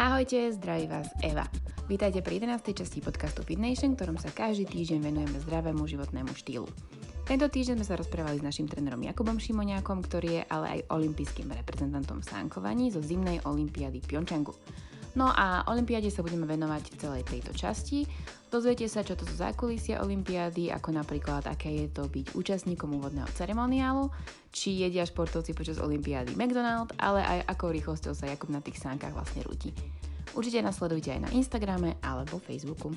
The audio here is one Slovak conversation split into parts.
Ahojte, zdraví vás Eva. Vítajte pri 11. časti podcastu FitNation, ktorom sa každý týždeň venujeme zdravému životnému štýlu. Tento týždeň sme sa rozprávali s našim trénerom Jakubom Šimoniakom, ktorý je ale aj olympijským reprezentantom v sánkovaní zo zimnej olympiády v Pjongčangu. No a olympiáde sa budeme venovať v celej tejto časti. Dozviete sa, čo to sú zákulisia olympiády, ako napríklad, aké je to byť účastníkom úvodného ceremoniálu, či jedia športovci počas olympiády McDonald's, ale aj akou rýchlosťou sa Jakub na tých sánkach vlastne rúti. Určite nás sledujte aj na Instagrame alebo Facebooku.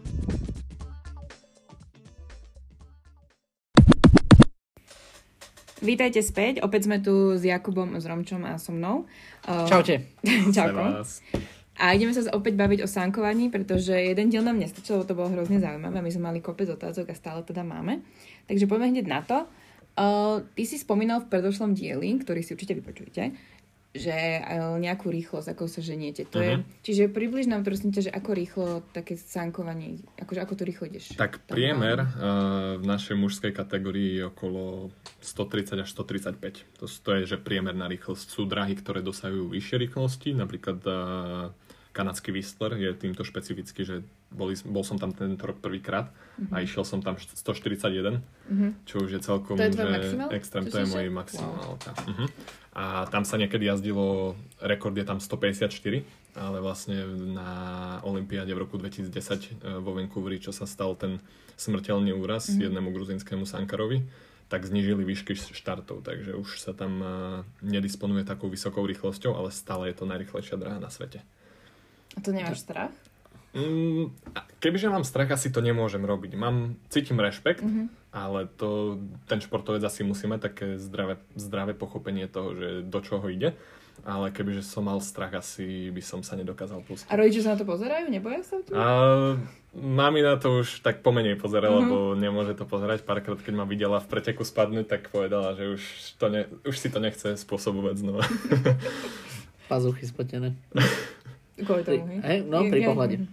Vítajte späť, opäť sme tu s Jakubom, s Romčom a so mnou. Čaute. Čauko. A ideme sa opäť baviť o sánkovaní, pretože jeden diel nám nestačil, to bolo hrozne zaujímavé. My sme mali kopec otázok a stále teda máme. Takže poďme hneď na to. Ty si spomínal v predošlom dieli, ktorý si určite vypočujete, že nejakú rýchlosť, ako sa ženiete. To je, čiže približ nám prosím ťa, že ako rýchlo také sánkovanie, akože ako to rýchlo ideš? Tak priemer v našej mužskej kategórii je okolo 130 až 135. To je, že priemerná rýchlosť. Sú dráhy, ktoré dosahujú vyššie rýchlosti, napríklad kanadský Whistler je týmto špecifický, že bol som tam tento rok prvýkrát a išiel som tam 141, čo už je celkom extrém, to je môj maximálka. Wow. A tam sa niekedy jazdilo, rekord je tam 154, ale vlastne na olympiáde v roku 2010 vo Vancouveri, čo sa stal ten smrteľný úraz jednému gruzinskému sankarovi, tak znížili výšky štartov, takže už sa tam nedisponuje takou vysokou rýchlosťou, ale stále je to najrýchlejšia dráha na svete. A to nemáš strach? Kebyže mám strach, asi to nemôžem robiť. Cítim rešpekt, ale ten športovec asi musí mať také zdravé pochopenie toho, že do čoho ide. Ale kebyže som mal strach, asi by som sa nedokázal pustiť. A rodiči sa na to pozerajú? Neboja sa? Mami na to už tak pomenej pozerala, lebo nemôže to pozerať. Párkrát, keď ma videla v preteku spadnúť, tak povedala, že už si to nechce spôsobovať znova. Pazuchy spotené. Kvôli tomu, pri pohľade.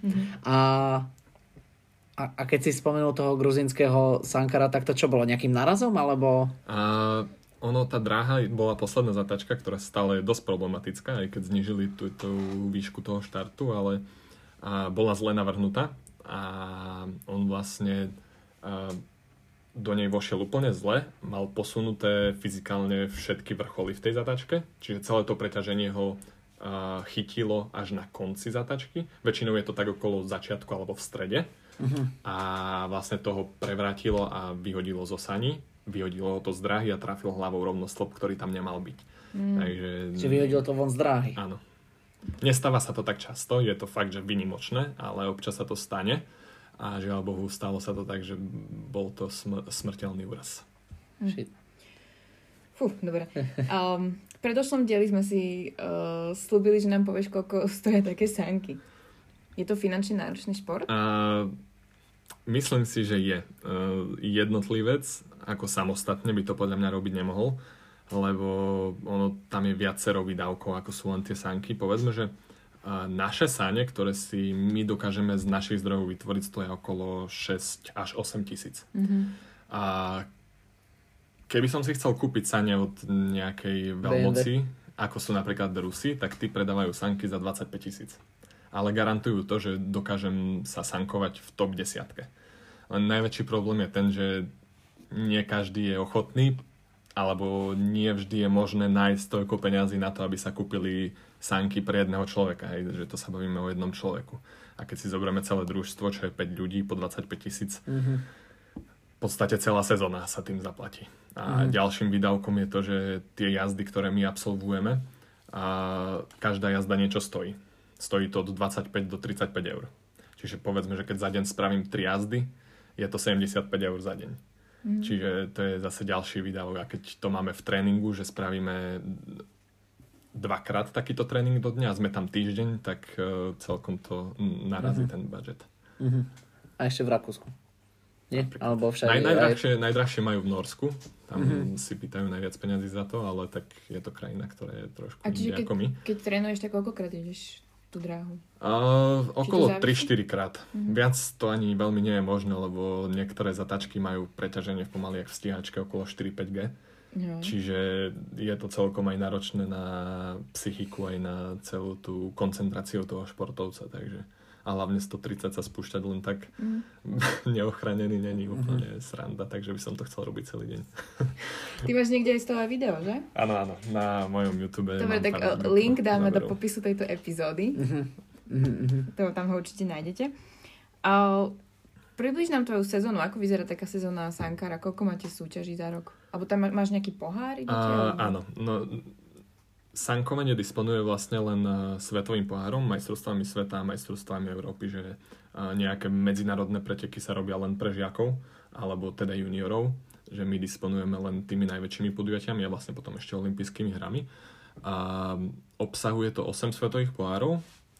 A keď si spomenul toho gruzinského sankara, tak to čo bolo? Nejakým narazom, alebo... Tá dráha bola posledná zatačka, ktorá stále je dosť problematická, aj keď znížili tú výšku toho štartu, ale bola zle navrhnutá a on vlastne do nej vošiel úplne zle, mal posunuté fyzikálne všetky vrcholy v tej zatačke, čiže celé to preťaženie ho chytilo až na konci zatačky. Väčšinou je to tak okolo začiatku alebo v strede. A vlastne toho prevrátilo a vyhodilo zo saní. Vyhodilo ho to z dráhy a trafil hlavou rovno stĺp, ktorý tam nemal byť. Čiže vyhodilo to von z dráhy. Áno. Nestáva sa to tak často, je to fakt, že výnimočné, ale občas sa to stane. A žiaľ Bohu, stalo sa to tak, že bol to smrteľný úraz. Dobre. V predošlom dieli sme si slúbili, že nám povieš, koľko stoja také sánky. Je to finančne náročný šport? Myslím si, že je. Jednotlivec ako samostatne by to podľa mňa robiť nemohol, lebo tam je viacero výdavkov, ako sú len tie sánky. Povedzme, že naše sáne, ktoré si my dokážeme z našich zdrojov vytvoriť, stoja okolo 6 až 8 tisíc. A keby som si chcel kúpiť sane od nejakej veľmoci, ako sú napríklad Rusi, tak tí predávajú sanky za 25 tisíc. Ale garantujú to, že dokážem sa sankovať v top 10. Len najväčší problém je ten, že nie každý je ochotný, alebo nie vždy je možné nájsť toľko peňazí na to, aby sa kúpili sanky pre jedného človeka. Že to sa bavíme o jednom človeku. A keď si zoberieme celé družstvo, čo je 5 ľudí po 25 tisíc, v podstate celá sezóna sa tým zaplatí. A ďalším výdavkom je to, že tie jazdy, ktoré my absolvujeme, každá jazda niečo stojí. Stojí to od 25 do 35 eur. Čiže povedzme, že keď za deň spravím 3 jazdy, je to 75 eur za deň. Čiže to je zase ďalší výdavok. A keď to máme v tréningu, že spravíme 2-krát takýto tréning do dňa a sme tam týždeň, tak celkom to narazí ten budget. A ešte v Rakúsku. Nie? Alebo všade... Najdrahšie majú v Norsku. Tam si pýtajú najviac peniazy za to, ale tak je to krajina, ktorá je trošku inde ako my. Keď trénuješ, tak koľkokrát ideš tú dráhu? Okolo 3-4 krát. Viac to ani veľmi nie je možné, lebo niektoré zatačky majú preťaženie pomaly jak v stíhačke okolo 4-5G. Jo. Čiže je to celkom aj náročné na psychiku, aj na celú tú koncentráciu toho športovca, takže a hlavne 130 sa spúšťať len tak neochranený není úplne sranda, takže by som to chcel robiť celý deň. Ty máš niekde aj z toho video, že? Áno, na mojom YouTube. Dobre, tak link dáme do popisu tejto epizódy. To tam ho určite nájdete. Približ nám tvoju sezónu. Ako vyzerá taká sezóna Sankara? Koľko máte súťaží za rok? Alebo tam máš nejaký pohár? Áno. No, sankovanie disponuje vlastne len svetovým pohárom, majstrovstvami sveta a majstrovstvami Európy, že nejaké medzinárodné preteky sa robia len pre žiakov, alebo teda juniorov, že my disponujeme len tými najväčšími podujatiami a vlastne potom ešte olympijskými hrami. Obsahuje to 8 svetových pohárov,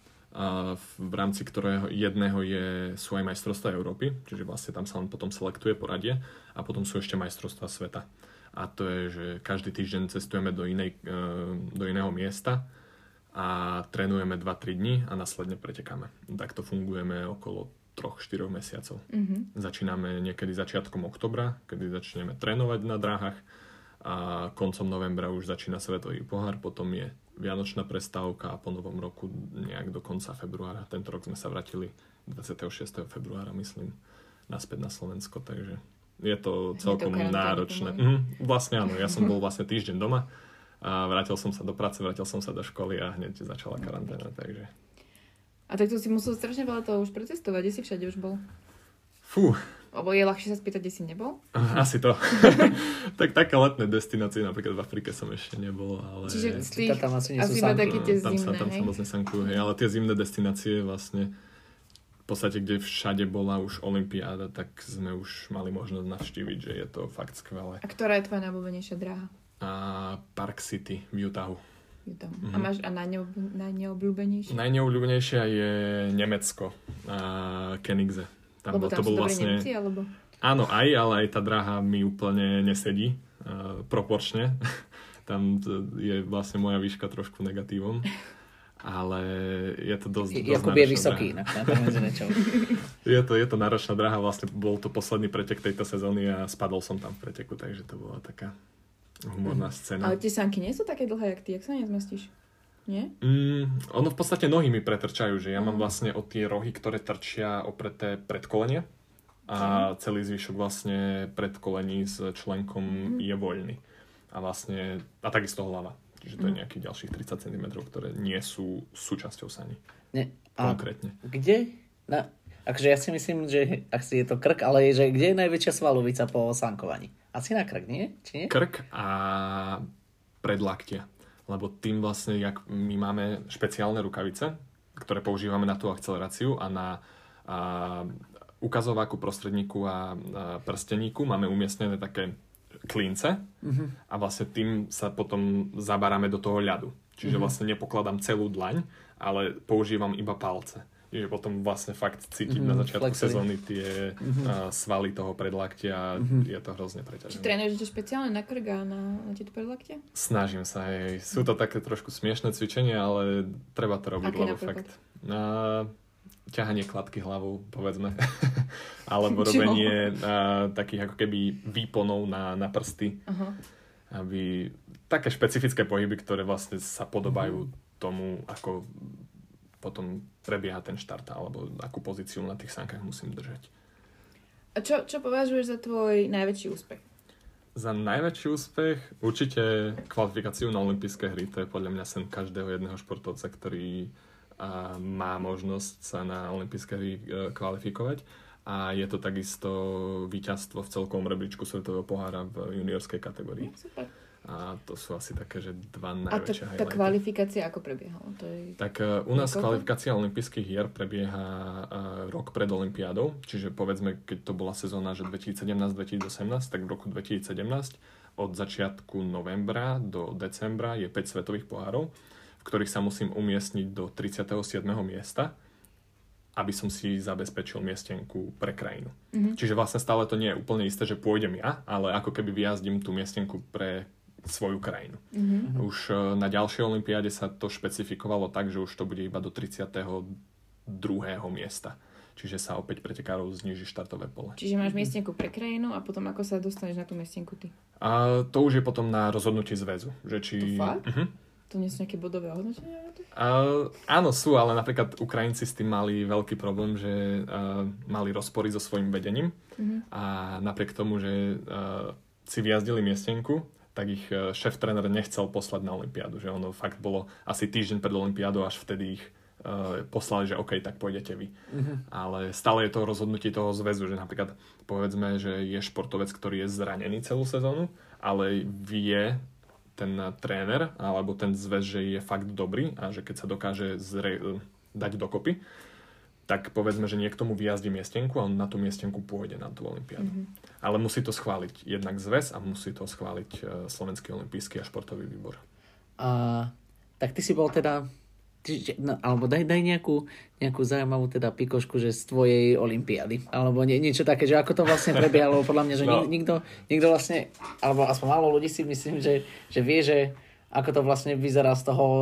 v rámci ktorého jedného sú aj majstrovstvá Európy, čiže vlastne tam sa len potom selektuje poradie a potom sú ešte majstrovstvá sveta. A to je, že každý týždeň cestujeme do iného miesta a trénujeme 2-3 dní a následne pretekáme. Takto fungujeme okolo 3-4 mesiacov. Začíname niekedy začiatkom októbra, kedy začneme trénovať na dráhach a koncom novembra už začína svetový pohár, potom je vianočná prestávka a po novom roku nejak do konca februára. Tento rok sme sa vrátili 26. februára, myslím, naspäť na Slovensko, takže je to celkom náročné. Vlastne áno, ja som bol vlastne týždeň doma a vrátil som sa do práce, vrátil som sa do školy a hneď začala karanténa, takže... A tak to si musel strašne veľa toho už precestovať, kde si všade už bol? Fú. Lebo je ľahšie sa spýtať, kde si nebol? Asi to. Tak také letné destinácie, napríklad v Afrike som ešte nebol, ale... Čiže tam asi nie sú iba také tie tam zimné, sa moc nesankujú, ale tie zimné destinácie vlastne v podstate, kde všade bola už olympiáda, tak sme už mali možnosť navštíviť, že je to fakt skvelé. A ktorá je tvoja najobľúbenejšia dráha? Park City v Utahu. A máš najneobľúbenejšia? Najneobľúbenejšia je Nemecko, Kenigse. Lebo tam sú dobrí Nemci, alebo? Áno, ale aj tá dráha mi úplne nesedí proporčne. Tam je vlastne moja výška trošku negatívom. Ale je to dosť Jakub je vysoký, je to náročná dráha, vlastne bol to posledný pretek tejto sezóny a spadol som tam v preteku, takže to bola taká humorná scéna. Ale tie sanky nie sú také dlhé, jak ty, jak sa nezmestíš? Nie? Ono v podstate nohy mi pretrčajú, že ja mám vlastne o tie rohy, ktoré trčia opreté predkolenie a celý zvyšok vlastne predkolení s členkom je voľný. A takisto hlava. Čiže to je nejakých ďalších 30 cm, ktoré nie sú súčasťou saní. Konkrétne. Kde? Akože ja si myslím, že asi je to krk, ale že kde je najväčšia svalovica po sankovaní? Asi na krk, nie? Či nie? Krk a predlaktia. Lebo tým vlastne, jak my máme špeciálne rukavice, ktoré používame na tú akceleráciu a na ukazováku, prostredníku a prsteníku máme umiestnené také klince a vlastne tým sa potom zabaráme do toho ľadu. Čiže vlastne nepokladám celú dlaň, ale používam iba palce. Čiže potom vlastne fakt cítiť na začiatku sezóny tie svaly toho predlaktia a je to hrozne preťažené. Či trénuješ špeciálne na krk a na tieto predlaktia? Snažím sa, hej. Sú to také trošku smiešné cvičenia, ale treba to robiť, lebo fakt. Ťahanie kladky hlavou, povedzme. Alebo robenie takých ako keby výponov na prsty. Aby také špecifické pohyby, ktoré vlastne sa podobajú tomu, ako potom prebieha ten štart, alebo akú pozíciu na tých sánkach musím držať. A čo považuješ za tvoj najväčší úspech? Za najväčší úspech určite kvalifikáciu na olympijské hry. To je podľa mňa sen každého jedného športovca, ktorý má možnosť sa na olympijské hry kvalifikovať. A je to takisto víťazstvo v celkovom rebríčku svetového pohára v juniorskej kategórii. Super. A to sú asi také, že dva najväčšie highlighty. A tá kvalifikácia ako prebiehala? Tak u nás kvalifikácia olympijských hier prebieha rok pred olympiádou, čiže povedzme, keď to bola sezóna, že 2017-2018, tak v roku 2017 od začiatku novembra do decembra je 5 svetových pohárov, v ktorých sa musím umiestniť do 37. miesta, aby som si zabezpečil miestenku pre krajinu. Čiže vlastne stále to nie je úplne isté, že pôjdem ja, ale ako keby vyjazdím tú miestenku pre svoju krajinu. Už na ďalšej olympiáde sa to špecifikovalo tak, že už to bude iba do 32. miesta. čiže sa opäť pretekárov zníži štartové pole. Čiže máš miestenku pre krajinu a potom ako sa dostaneš na tú miestenku ty? A to už je potom na rozhodnutí zväzu. Že či... To fakt? To nie sú nejaké bodové hodnotenia? Áno, sú, ale napríklad Ukrajinci s tým mali veľký problém, že mali rozpory so svojím vedením a napriek tomu, že si vyjazdili miestenku, tak ich šéf-tréner nechcel poslať na olympiádu. Že ono fakt bolo asi týždeň pred olympiádou, až vtedy ich poslali, že OK, tak pôjdete vy. Ale stále je to rozhodnutie toho zväzu, že napríklad povedzme, že je športovec, ktorý je zranený celú sezónu, ale vie ten tréner alebo ten zväz, že je fakt dobrý a že keď sa dokáže dať dokopy, tak povedzme, že niekto mu vyjazdí miestenku a on na tú miestenku pôjde na tú olympiádu. Ale musí to schváliť jednak zväz a musí to schváliť Slovenský olympijský a športový výbor. Tak ty si bol teda alebo daj nejakú zaujímavú teda pikošku, že z tvojej olympiády. Alebo niečo také, že ako to vlastne prebiehalo. Podľa mňa, že nikto vlastne, alebo aspoň málo ľudí si myslím, že vie, že ako to vlastne vyzerá z toho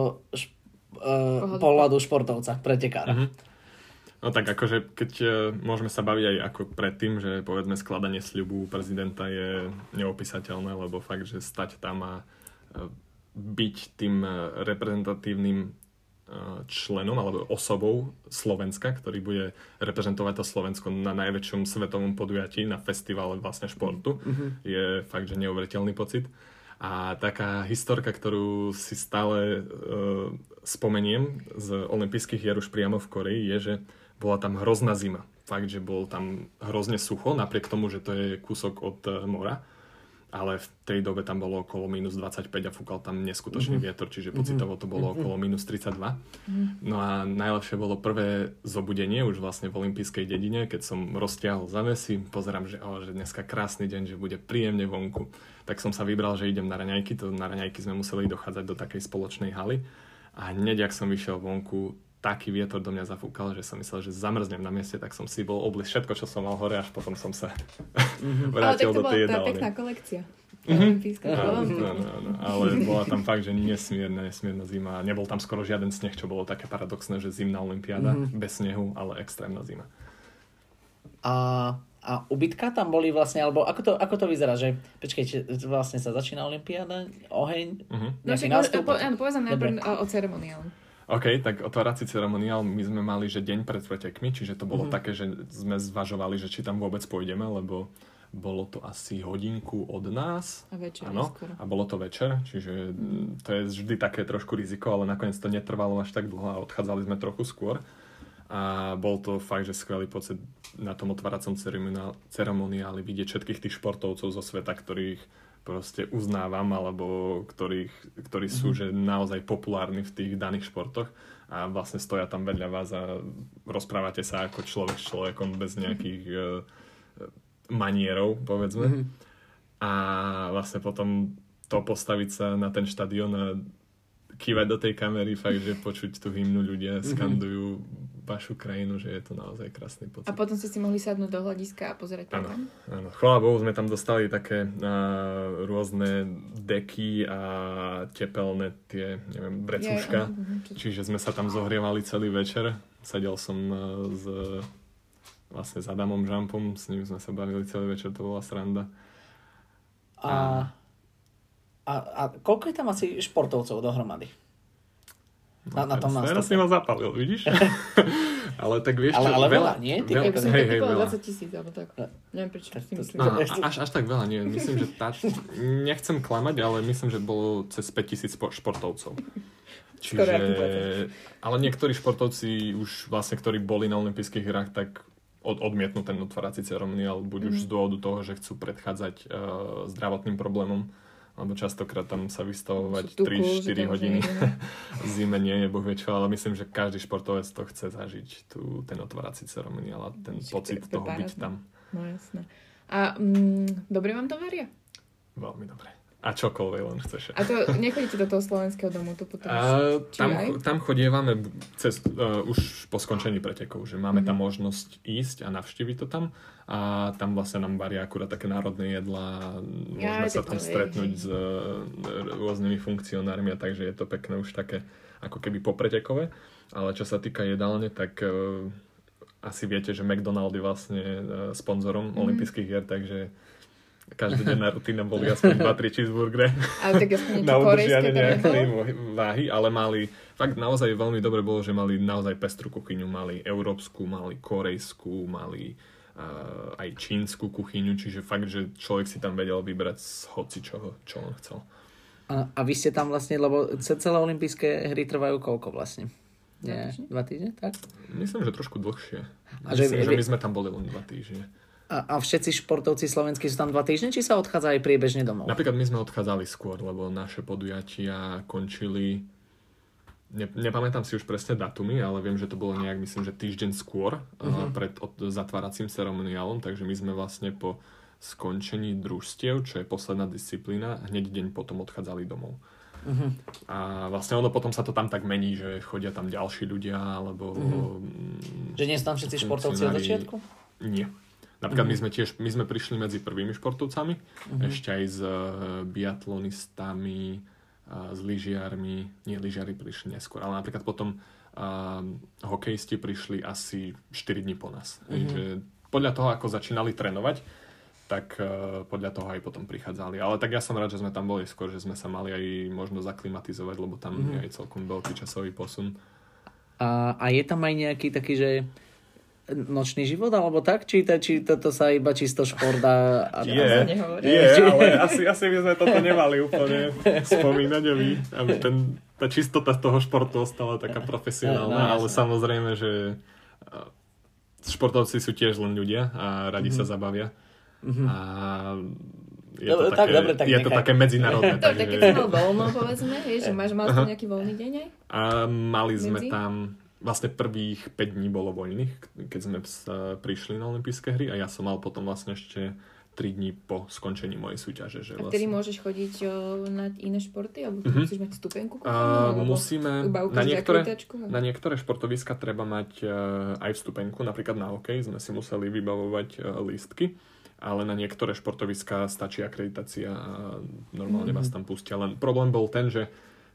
pohľadu športovca, pretekára. No tak akože, keď môžeme sa baviť aj ako predtým, že povedzme skladanie sľubu prezidenta je neopísateľné, lebo fakt, že stať tam a byť tým reprezentatívnym členom alebo osobou Slovenska, ktorý bude reprezentovať to Slovensko na najväčšom svetovom podujatí, na festivale vlastne športu, je fakt, že neuveriteľný pocit. A taká historka, ktorú si stále spomeniem z olympijských hier už priamo v Koreji, je, že bola tam hrozná zima. Fakt, že bolo tam hrozne sucho, napriek tomu, že to je kúsok od mora. Ale v tej dobe tam bolo okolo minus 25 a fúkal tam neskutočný vietor, čiže pocitovo to bolo okolo minus 32. No a najlepšie bolo prvé zobudenie už vlastne v olympijskej dedine, keď som roztiahol zavesy, pozerám, že dneska krásny deň, že bude príjemne vonku. Tak som sa vybral, že idem na raňajky, na raňajky sme museli dochádzať do takej spoločnej haly a hneď, ak som vyšiel vonku, taký vietor do mňa zafúkal, že som myslel, že zamrznem na mieste, tak som si bol obliz všetko, čo som mal hore, až potom som sa vrátil do tej jedálne. Ale tak to bola tá pekná kolekcia. No, ale bola tam fakt, že nesmierna zima. Nebol tam skoro žiaden sneh, čo bolo také paradoxné, že zimná olympiáda bez snehu, ale extrémna zima. A ubytka tam boli vlastne, alebo ako to vyzerá, že počkajte, vlastne sa začína olympiáda, oheň, nejaký nástup? Povedz nám najprv o ceremoniálu. OK, tak otvárací ceremoniál my sme mali, že deň pred pretekmi, čiže to bolo také, že sme zvažovali, že či tam vôbec pôjdeme, lebo bolo to asi hodinku od nás. A večer. Áno, a bolo to večer, čiže to je vždy také trošku riziko, ale nakoniec to netrvalo až tak dlho a odchádzali sme trochu skôr. A bol to fakt, že skvelý pocit na tom otváracom ceremoniáli vidieť všetkých tých športovcov zo sveta, ktorých proste uznávam, alebo ktorí sú že naozaj populárni v tých daných športoch a vlastne stoja tam vedľa vás a rozprávate sa ako človek s človekom bez nejakých manierov, povedzme. A vlastne potom to postaviť sa na ten štadión a kývať do tej kamery, fakt, že počuť tú hymnu, ľudia skandujú vašu krajinu, že je to naozaj krásny pocit. A potom ste si mohli sadnúť do hľadiska a pozerať program? Áno. Chvála Bohu, sme tam dostali také rôzne deky a tepelné tie, neviem, brecúška. Čiže sme sa tam zohrievali celý večer. Sedel som vlastne s Adamom Žampom, s ním sme sa bavili celý večer, to bola sranda. A koľko je tam asi športovcov dohromady? Na tom nástupe. Teraz si ma zapalil, vidíš? Ale tak vieš čo... Ale veľa, nie? Hej, veľa. 20,000, alebo tak. Neviem, prečo si myslím. Až tak veľa, nie. Myslím, že nechcem klamať, ale myslím, že bolo cez 5,000 športovcov. Čiže... Ale niektorí športovci už vlastne, ktorí boli na olympijských hrách, tak odmietnú ten otvárací ceremoniál, buď už z dôvodu toho, že chcú predchádzať zdravotným problémom, lebo častokrát tam sa vystavovať 3-4 hodiny zime nie je boh vie čo, ale myslím, že každý športovec to chce zažiť, ten otvárací ceremoniál a ten pocit toho byť tam. No jasné. A dobre vám to varia? Veľmi dobre. A čokoľvek len chceš. A to nechodíte do toho slovenského domu? To potom tam chodievame už po skončení pretekov, že máme tam možnosť ísť a navštíviť to tam. A tam vlastne nám varia akurát také národné jedlá, môžeme sa tam stretnúť s rôznymi funkcionármi, a takže je to pekné už také ako keby popretekové. Ale čo sa týka jedálne, tak asi viete, že McDonald je vlastne sponzorom olympijských hier, takže každodenná rutina boli aspoň 2-3 cheeseburgery na udržianie nejakej váhy, ale mali, fakt naozaj veľmi dobre bolo, že mali naozaj pestrú kuchyňu, mali európsku, mali korejskú, mali aj čínsku kuchyňu, čiže fakt, že človek si tam vedel vybrať z hocičoho, čo on chcel. A vy ste tam vlastne, lebo celé olympijské hry trvajú koľko vlastne? 2 týždne, tak? Myslím, že trošku dlhšie. Myslím, že my sme tam boli len 2 týždne. A všetci športovci slovenskí sú tam 2 týždne, či sa odchádza aj priebežne domov? Napríklad my sme odchádzali skôr, lebo naše podujatia končili, nepamätám si už presne datumy, ale viem, že to bolo nejak, myslím, že týždeň skôr pred zatváracím ceremoniálom, takže my sme vlastne po skončení družstiev, čo je posledná disciplína, hneď deň potom odchádzali domov. A vlastne ono potom sa to tam tak mení, že chodia tam ďalší ľudia, alebo... Že nie sú tam všetci športovci od začiatku? Nie. Napríklad my sme prišli medzi prvými športovcami, ešte aj s biatlonistami, s lyžiarmi, nie, lyžiari prišli neskôr, ale napríklad potom hokejisti prišli asi 4 dní po nás. Takže podľa toho, ako začínali trénovať, tak podľa toho aj potom prichádzali. Ale tak ja som rád, že sme tam boli skôr, že sme sa mali aj možno zaklimatizovať, lebo tam je aj celkom veľký časový posun. A je tam aj nejaký taký, že nočný život, alebo tak? Či toto sa iba čisto šport a ale asi by sme toto nemali úplne spomínať, aby tá čistota toho športu ostala taká profesionálna, ale samozrejme, že športovci sú tiež len ľudia a radi sa zabavia. A je to také medzinárodné. Takže keď si mal voľno, povedzme, že mal to nejaký voľný deň aj? A mali sme tam vlastne prvých 5 dní bolo voľných, keď sme prišli na olympijské hry a ja som mal potom vlastne ešte 3 dní po skončení mojej súťaže. Že a vtedy môžeš chodiť na iné športy? Alebo musíš mať stupenku? Musíme, na niektoré športoviska treba mať aj vstupenku, napríklad na hokej sme si museli vybavovať lístky, ale na niektoré športoviska stačí akreditácia a normálne vás tam pustia. Len problém bol ten, že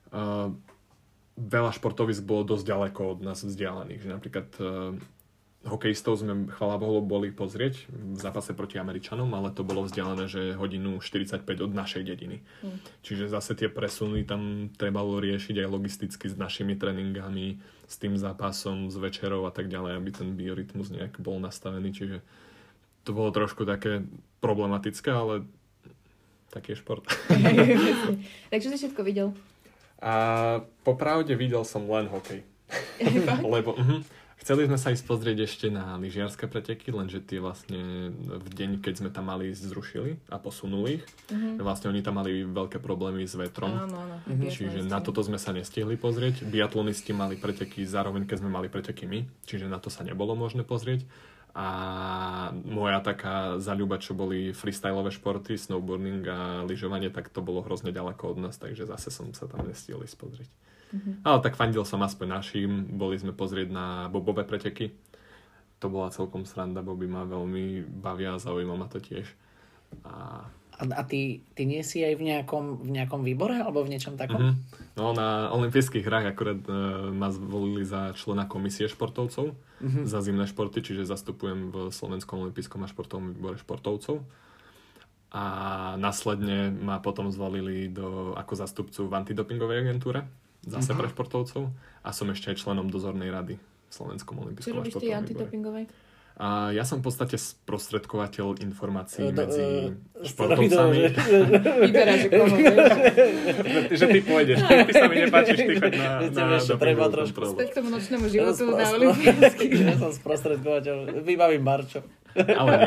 veľa športovisk bolo dosť ďaleko od nás vzdialených. Že napríklad hokejistov sme, chvála Bohu, boli pozrieť v zápase proti Američanom, ale to bolo vzdialené, že hodinu 45 od našej dediny. Čiže zase tie presuny tam trebalo riešiť aj logisticky s našimi tréningami, s tým zápasom, s večerou a tak ďalej, aby ten biorytmus nejak bol nastavený. Čiže to bolo trošku také problematické, ale taký je šport. Takže si všetko videl? A popravde videl som len hokej. Lebo chceli sme sa ísť pozrieť ešte na lyžiarske preteky, lenže tie vlastne v deň, keď sme tam mali, zrušili a posunuli ich. Vlastne oni tam mali veľké problémy s vetrom. Áno. Čiže na toto sme sa nestihli pozrieť. Biatlonisti mali preteky zároveň, keď sme mali preteky my. Čiže na to sa nebolo možné pozrieť. A moja taká zaľuba, čo boli freestyleové športy, snowboarding a lyžovanie, tak to bolo hrozne ďaleko od nás, takže zase som sa tam nestihol ísť pozrieť. Ale tak fandil som aspoň našim, boli sme pozrieť na bobové preteky. To bola celkom sranda, boby ma veľmi bavia a zaujíma ma to tiež. A ty nie si aj v nejakom výbore alebo v niečom takom? No, na olympijských hrách akurát ma zvolili za člena komisie športovcov za zimné športy, čiže zastupujem v Slovenskom olympijskom a športovom výbore športovcov. A následne ma potom zvolili ako zastupcu v antidopingovej agentúre, zase pre športovcov. A som ešte aj členom dozornej rady v Slovenskom olympijskom a športovom výbore. Čo robíš ty antidopingovej? A ja som v podstate sprostredkovateľ informácií medzi športovcami. Vyberáš, koho že ty pôjdeš. Ty sa mi nepáčiš, ty choď na dopingovú kontrolu. Späť k tomu nočnému životu na olympijských. Ja som sprostredkovateľ. Vybavím Barčo. Ale nie.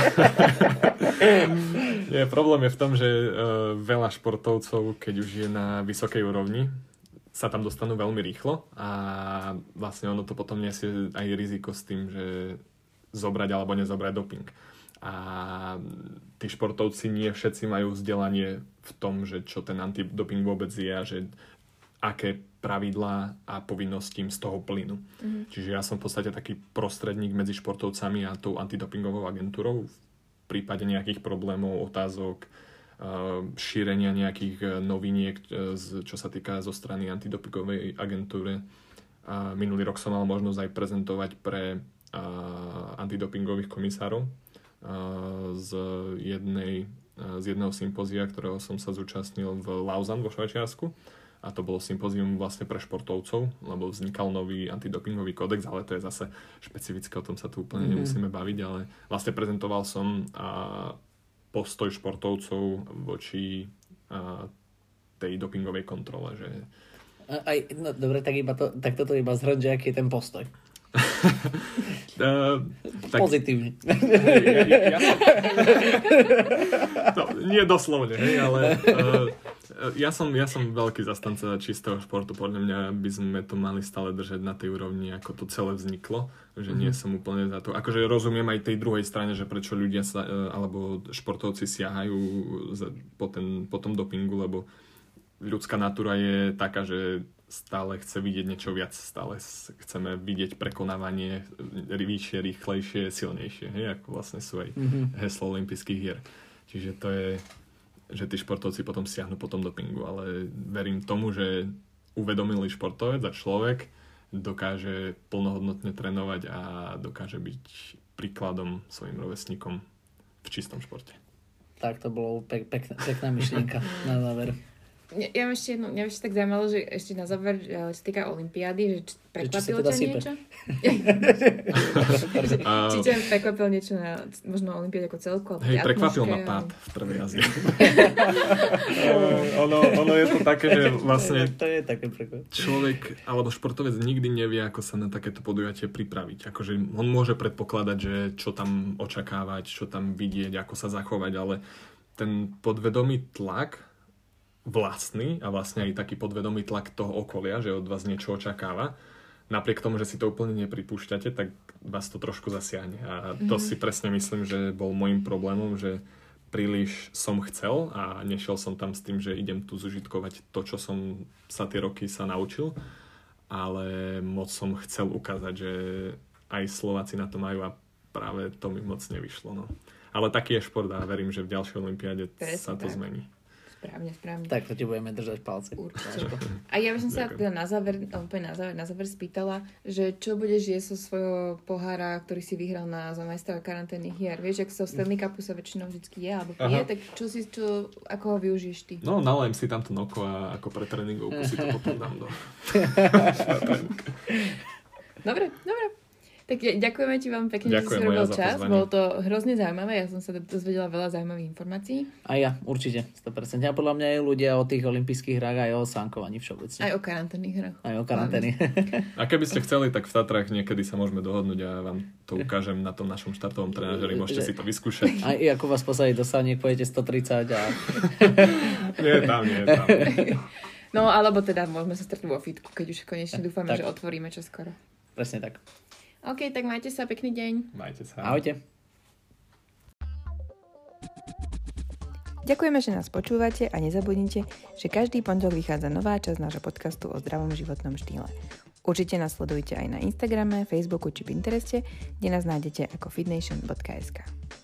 Nie, problém je v tom, že veľa športovcov, keď už je na vysokej úrovni, sa tam dostanú veľmi rýchlo a vlastne ono to potom nesie aj riziko s tým, že zobrať alebo nezobrať doping. A tí športovci nie všetci majú vzdelanie v tom, že čo ten antidoping vôbec je a že aké pravidlá a povinnosti z toho plynú. Čiže ja som v podstate taký prostredník medzi športovcami a tou antidopingovou agentúrou v prípade nejakých problémov, otázok, šírenia nejakých noviniek, čo sa týka zo strany antidopingovej agentúry. Minulý rok som mal možnosť aj prezentovať pre antidopingových komisárov z jedného sympózia, ktorého som sa zúčastnil v Lausanne vo Švajčiarsku. A to bolo sympózium vlastne pre športovcov, lebo vznikal nový antidopingový kódex, ale to je zase špecifické, o tom sa tu úplne nemusíme baviť, ale vlastne prezentoval som postoj športovcov voči tej dopingovej kontrole. Že... Dobre, tak toto iba zhrň, že aký je ten postoj. Pozitívne. Nie doslovne, hej, ale ja som veľký zastanca čistého športu. Podľa mňa by sme to mali stále držať na tej úrovni, ako to celé vzniklo. Že nie som úplne za to. Akože rozumiem aj tej druhej strane, že prečo ľudia alebo športovci siahajú po tom dopingu, lebo ľudská natúra je taká, že stále chce vidieť niečo viac, stále chceme vidieť prekonávanie vyššie, rýchlejšie, silnejšie, hej? Ako vlastne sú aj heslo olympijských hier. Čiže to je, že tí športovci potom siahnu po tom dopingu, ale verím tomu, že uvedomilý športovec a človek dokáže plnohodnotne trénovať a dokáže byť príkladom svojim rovesníkom v čistom športe. Tak to bolo pekná myšlienka na záver. Ja mňa ešte tak zaujímalo, že ešte na záver, čo sa týka olympiády, že prekvapilo ťa niečo? Či ťa prekvapilo niečo na možno olympiáde ako celku? Hej, prekvapil ma pád v prvej jazde. ono je to také, že vlastne to je také prekvapenie. Človek alebo športovec nikdy nevie, ako sa na takéto podujatie pripraviť. Akože on môže predpokladať, že čo tam očakávať, čo tam vidieť, ako sa zachovať, ale ten podvedomý tlak vlastný a vlastne aj taký podvedomý tlak toho okolia, že od vás niečo očakáva. Napriek tomu, že si to úplne nepripúšťate, tak vás to trošku zasiahne. A to si presne myslím, že bol môjim problémom, že príliš som chcel a nešiel som tam s tým, že idem tu zužitkovať to, čo som sa tie roky sa naučil, ale moc som chcel ukázať, že aj Slováci na to majú a práve to mi moc nevyšlo. No. Ale taký je šport a verím, že v ďalšej olympiáde sa to zmení. Správne. Tak to ti budeme držať palce. Určite. A ja by som sa teda na záver spýtala, že čo budeš jesť zo svojho pohára, ktorý si vyhral na za majstra karanténnych hier. Vieš, ak sa v Stanley Cupu sa väčšinou vždycky je, alebo pije, tak ako ho využiješ ty? No, nalajem si tam to noko a ako pre tréningovku si to potom dám do... Dobre. Tak ďakujeme ti veľmi pekne, že si robil čas. Bolo to hrozne zaujímavé. Ja som sa dozvedela veľa zaujímavých informácií. A ja, určite, 100%. A podľa mňa aj ľudia o tých olympijských hrách aj o sánkovaní všeobecne. Aj o karanténnych hrách. Aj o karantény. A keby ste chceli, tak v Tatrách niekedy sa môžeme dohodnúť a vám to ukážem na tom našom štartovom trenážeri. Môžete si to vyskúšať. Aj ako vás posadí do sániek, pojete 130 a... Nie tam. No, alebo teda môžeme sa stretnúť vo fitku, keď už konečne dúfame, že otvoríme čoskoro. Presne tak. OK, tak majte sa, pekný deň. Majte sa. Ahojte. Ďakujeme, že nás počúvate a nezabudnite, že každý pondelok vychádza nová časť nášho podcastu o zdravom životnom štýle. Určite nás sledujte aj na Instagrame, Facebooku či Pintereste, kde nás nájdete ako fitnation.sk.